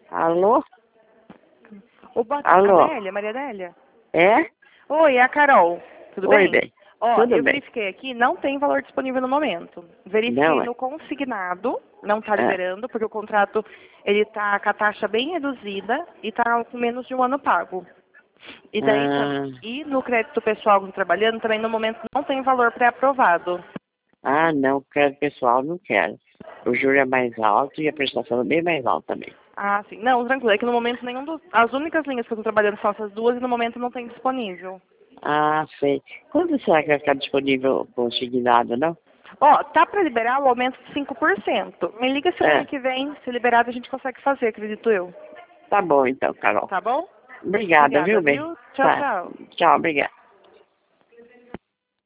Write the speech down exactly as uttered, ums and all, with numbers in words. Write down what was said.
Alô? Opa, Alô? Adélia, Maria Adélia? É? Oi, é a Carol. Tudo Oi, bem? bem. Ó, Tudo eu bem. verifiquei aqui, não tem valor disponível no momento. Verifiquei Não, é? no consignado, não está Ah, liberando, porque o contrato ele tá com a taxa bem reduzida e está com menos de um ano pago. E daí tam- ah, e no crédito pessoal que eu tô trabalhando, também no momento não tem valor pré-aprovado. ah, não, crédito pessoal não quero. O juro é mais alto e a prestação é bem mais alta também. Ah, sim. Não, tranquilo, é que no momento nenhum dos. As únicas linhas que eu estou trabalhando são essas duas e no momento não tem disponível. Ah, sei. Quando será que vai ficar disponível o consignado, não? Ó, tá para liberar o aumento de cinco por cento. Me liga semana É, que vem, se liberado a gente consegue fazer, acredito eu. tá bom então, Carol. Tá bom? Obrigada, Obrigada, viu, bem? viu? Tchau, Tá. tchau. Tchau, obrigada.